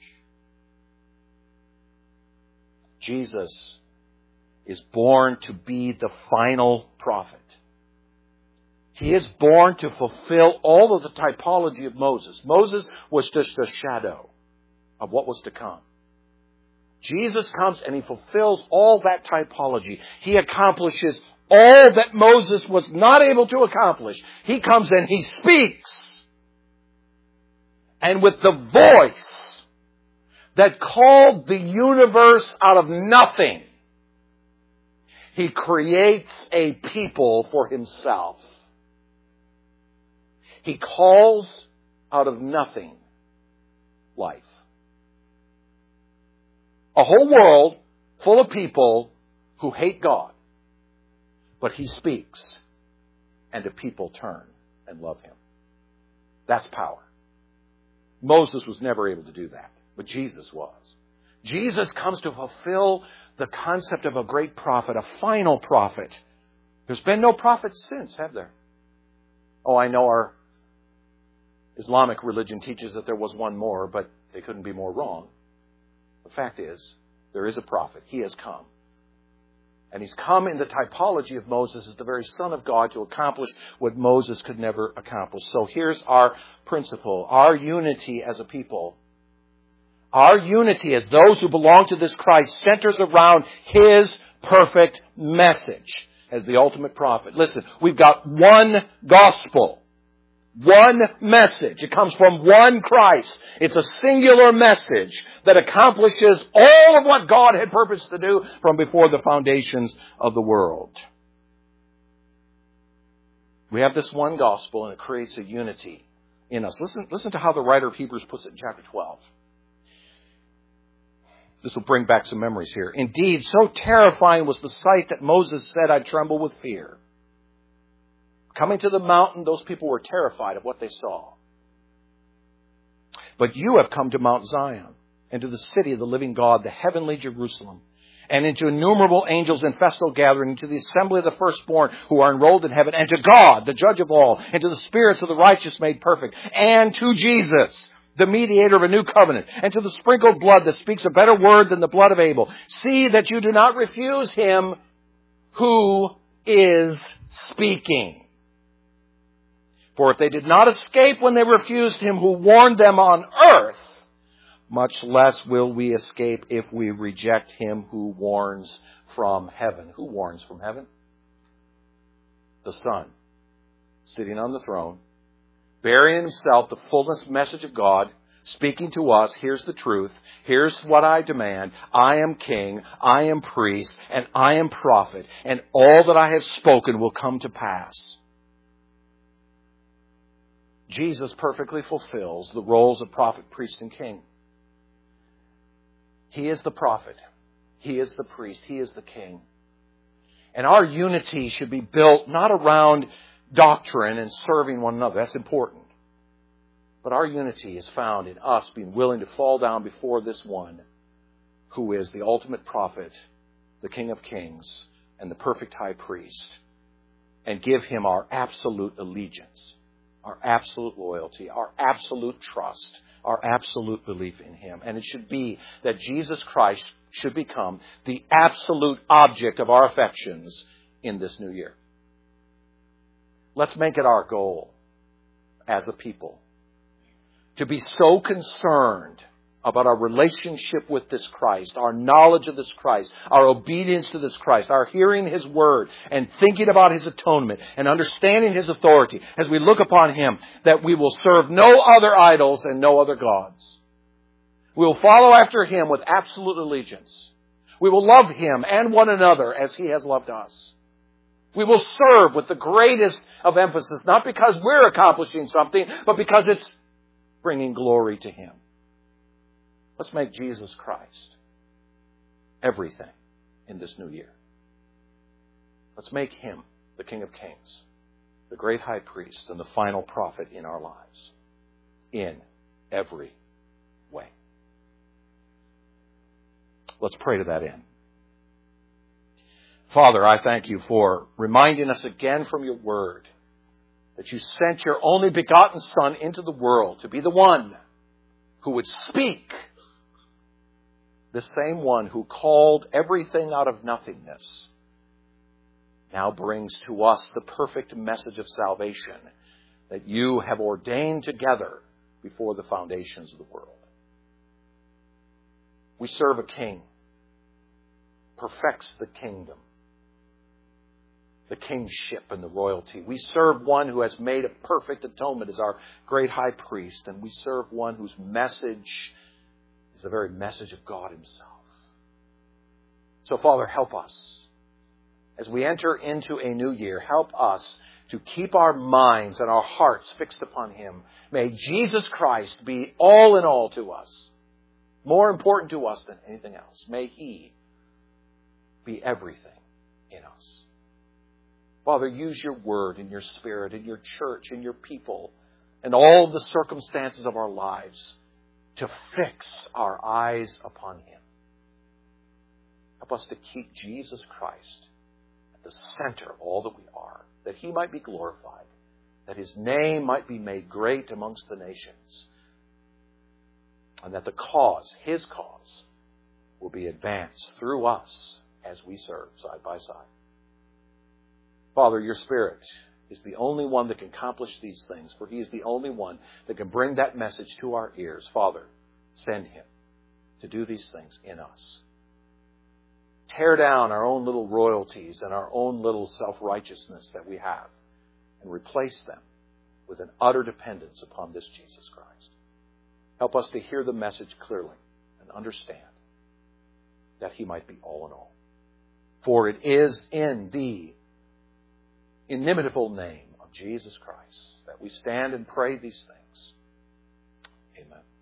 Jesus is born to be the final prophet. He is born to fulfill all of the typology of Moses. Moses was just a shadow of what was to come. Jesus comes and He fulfills all that typology. He accomplishes all that Moses was not able to accomplish. He comes and He speaks. And with the voice that called the universe out of nothing, He creates a people for Himself. He calls out of nothing life. A whole world full of people who hate God. But He speaks, and the people turn and love Him. That's power. Moses was never able to do that, but Jesus was. Jesus comes to fulfill the concept of a great prophet, a final prophet. There's been no prophets since, have there? Oh, I know our Islamic religion teaches that there was one more, but they couldn't be more wrong. The fact is, there is a prophet. He has come. And He's come in the typology of Moses as the very Son of God to accomplish what Moses could never accomplish. So here's our principle. Our unity as a people, our unity as those who belong to this Christ, centers around His perfect message as the ultimate prophet. Listen, we've got one gospel. One message. It comes from one Christ. It's a singular message that accomplishes all of what God had purposed to do from before the foundations of the world. We have this one gospel, and it creates a unity in us. Listen to how the writer of Hebrews puts it in chapter 12. This will bring back some memories here. Indeed, so terrifying was the sight that Moses said, I tremble with fear. Coming to the mountain, those people were terrified of what they saw. But you have come to Mount Zion, and to the city of the living God, the heavenly Jerusalem, and into innumerable angels in festal gathering, to the assembly of the firstborn who are enrolled in heaven, and to God, the judge of all, and to the spirits of the righteous made perfect, and to Jesus, the mediator of a new covenant, and to the sprinkled blood that speaks a better word than the blood of Abel. See that you do not refuse Him who is speaking. For if they did not escape when they refused Him who warned them on earth, much less will we escape if we reject Him who warns from heaven. Who warns from heaven? The Son, sitting on the throne, bearing in Himself the fullness message of God, speaking to us, here's the truth, here's what I demand, I am king, I am priest, and I am prophet, and all that I have spoken will come to pass. Jesus perfectly fulfills the roles of prophet, priest, and king. He is the prophet. He is the priest. He is the king. And our unity should be built not around doctrine and serving one another. That's important. But our unity is found in us being willing to fall down before this one who is the ultimate prophet, the King of Kings, and the perfect high priest, and give him our absolute allegiance, our absolute loyalty, our absolute trust, our absolute belief in him. And it should be that Jesus Christ should become the absolute object of our affections in this new year. Let's make it our goal as a people to be so concerned about our relationship with this Christ, our knowledge of this Christ, our obedience to this Christ, our hearing His Word, and thinking about His atonement, and understanding His authority as we look upon Him, that we will serve no other idols and no other gods. We will follow after Him with absolute allegiance. We will love Him and one another as He has loved us. We will serve with the greatest of emphasis, not because we're accomplishing something, but because it's bringing glory to Him. Let's make Jesus Christ everything in this new year. Let's make Him the King of Kings, the great high priest, and the final prophet in our lives, in every way. Let's pray to that end. Father, I thank You for reminding us again from Your Word that You sent Your only begotten Son into the world to be the one who would speak, the same one who called everything out of nothingness, now brings to us the perfect message of salvation that You have ordained together before the foundations of the world. We serve a King, perfects the kingdom, the kingship and the royalty. We serve one who has made a perfect atonement as our great high priest, and we serve one whose message is the very message of God Himself. So, Father, help us. As we enter into a new year, help us to keep our minds and our hearts fixed upon Him. May Jesus Christ be all in all to us, more important to us than anything else. May He be everything in us. Father, use Your Word and Your Spirit and Your church and Your people and all the circumstances of our lives to fix our eyes upon Him. Help us to keep Jesus Christ at the center of all that we are, that He might be glorified, that His name might be made great amongst the nations, and that the cause, His cause, will be advanced through us as we serve side by side. Father, Your Spirit is the only one that can accomplish these things, for He is the only one that can bring that message to our ears. Father, send Him to do these things in us. Tear down our own little royalties and our own little self-righteousness that we have and replace them with an utter dependence upon this Jesus Christ. Help us to hear the message clearly and understand that He might be all in all. For it is in the inimitable name of Jesus Christ that we stand and pray these things. Amen.